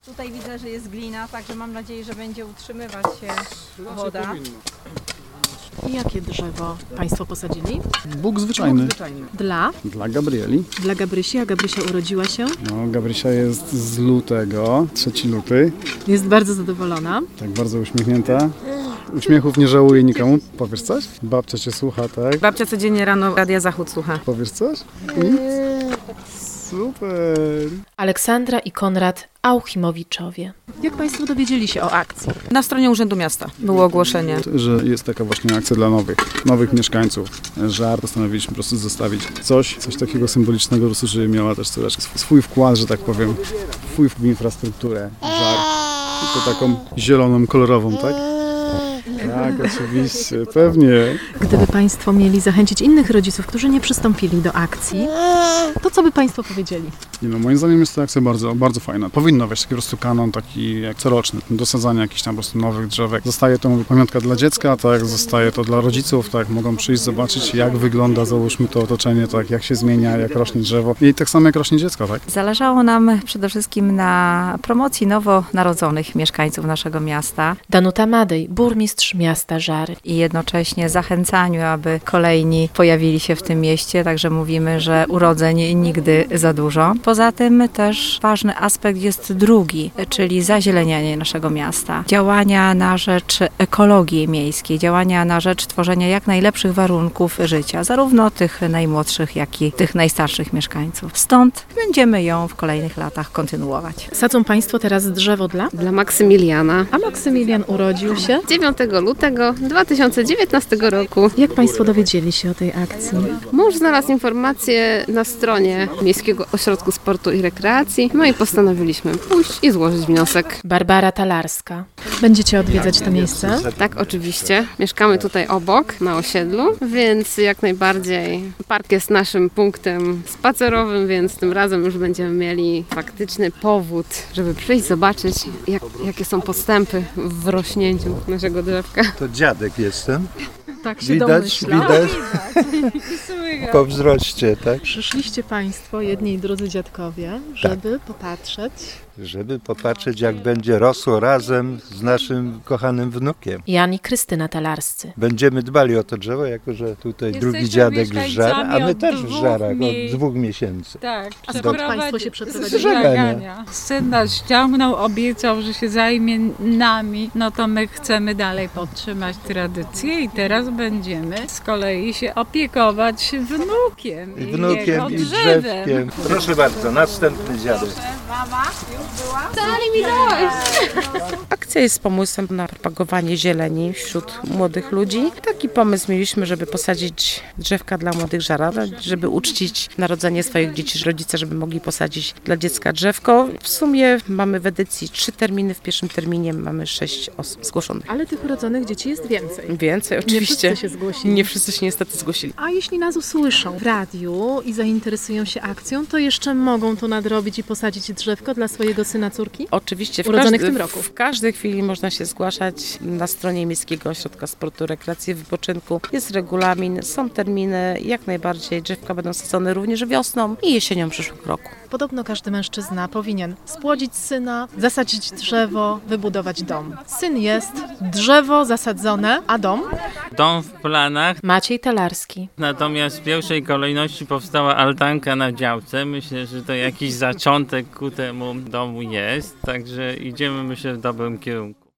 Tutaj widzę, że jest glina, także mam nadzieję, że będzie utrzymywać się woda. I jakie drzewo Państwo posadzili? Bóg zwyczajny. Dla Gabrieli. Gabrysi, a Gabrysia urodziła się. No, Gabrysia jest z lutego, 3 luty. Jest bardzo zadowolona. Tak bardzo uśmiechnięta. Uśmiechów nie żałuje nikomu. Powiesz coś? Babcia cię słucha, tak? Babcia codziennie rano Radia Zachód słucha. Powiesz coś? Super. Aleksandra i Konrad Auchimowiczowie. Jak Państwo dowiedzieli się o akcji? Na stronie Urzędu Miasta było ogłoszenie. Że jest taka właśnie akcja dla nowych mieszkańców. Żar postanowiliśmy po prostu zostawić coś takiego symbolicznego, po prostu, żeby miała też córeczka swój wkład, że tak powiem, wpływ w infrastrukturę. Żar. I to taką zieloną, kolorową, tak? Tak, oczywiście, pewnie. Gdyby Państwo mieli zachęcić innych rodziców, którzy nie przystąpili do akcji, to co by Państwo powiedzieli? Nie no, moim zdaniem jest to akcja bardzo, bardzo fajna. Powinno być taki po prostu kanon, taki jak coroczny, dosadzanie jakichś tam po prostu nowych drzewek. Zostaje to pamiątka dla dziecka, tak, zostaje to dla rodziców, tak, mogą przyjść, zobaczyć jak wygląda, załóżmy to otoczenie, tak, jak się zmienia, jak rośnie drzewo i tak samo jak rośnie dziecko, tak. Zależało nam przede wszystkim na promocji nowonarodzonych mieszkańców naszego miasta Danuta Madej, burmistrz miasta Żar. i jednocześnie zachęcaniu, aby kolejni pojawili się w tym mieście, także mówimy, że urodzeń nigdy za dużo. Poza tym też ważny aspekt jest drugi, czyli zazielenianie naszego miasta. Działania na rzecz ekologii miejskiej, działania na rzecz tworzenia jak najlepszych warunków życia, zarówno tych najmłodszych, jak i tych najstarszych mieszkańców. Stąd będziemy ją w kolejnych latach kontynuować. Sadzą Państwo teraz drzewo Dla Maksymiliana. A Maksymilian urodził się. 9 lutego 2019 roku. Jak Państwo dowiedzieli się o tej akcji? Mąż znalazł informację na stronie Miejskiego Ośrodku Sportu i Rekreacji, no i postanowiliśmy pójść i złożyć wniosek. Barbara Talarska. Będziecie odwiedzać to miejsce? Tak, oczywiście. Mieszkamy tutaj obok, na osiedlu, więc jak najbardziej park jest naszym punktem spacerowym, więc tym razem już będziemy mieli faktyczny powód, żeby przyjść, zobaczyć, jakie są postępy w rośnięciu naszego drzewka. To dziadek jestem. Tak się Widać po wzroście, tak? Przyszliście Państwo, jedni i drudzy dziadkowie, żeby popatrzeć. Żeby popatrzeć, jak będzie rosło razem z naszym kochanym wnukiem. Jan i Krystyna Talarscy. Będziemy dbali o to drzewo, jako że tutaj drugi dziadek z Żar, a my też w Żarach od 2 miesięcy. Tak, A skąd Państwo się przeprowadzili? Żegania. Syn nas ściągnął, obiecał, że się zajmie nami, no to my chcemy dalej podtrzymać tradycję i teraz będziemy z kolei się opiekować wnukiem I jego wnukiem, i drzewem. drzewkiem. Proszę bardzo, następny dziadek. Mama już była? Akcja jest pomysłem na propagowanie zieleni wśród młodych ludzi. Taki pomysł mieliśmy, żeby posadzić drzewka dla młodych żaraw, żeby uczcić narodzenie swoich dzieci, że rodzice, żeby mogli posadzić dla dziecka drzewko. W sumie mamy w edycji 3 terminy, w pierwszym terminie mamy 6 osób zgłoszonych. Ale tych urodzonych dzieci jest więcej. Więcej oczywiście. Nie wszyscy się zgłosili. Nie wszyscy się niestety zgłosili. A jeśli nas usłyszą w radiu i zainteresują się akcją, to jeszcze mogą to nadrobić i posadzić drzewko dla swojego syna, córki? Oczywiście Urodzonych w tym roku. w każdej chwili można się zgłaszać na stronie Miejskiego Ośrodka Sportu, Rekreacji i Wypoczynku. Jest regulamin, są terminy, jak najbardziej drzewka będą sadzone również wiosną i jesienią przyszłego roku. Podobno każdy mężczyzna powinien spłodzić syna, zasadzić drzewo, wybudować dom. Syn jest, drzewo zasadzone, a dom? Dom w planach, Maciej Talarski. natomiast w pierwszej kolejności powstała altanka na działce. Myślę, że to jakiś zaczątek ku temu domu jest, także idziemy, myślę, w dobrym kierunku.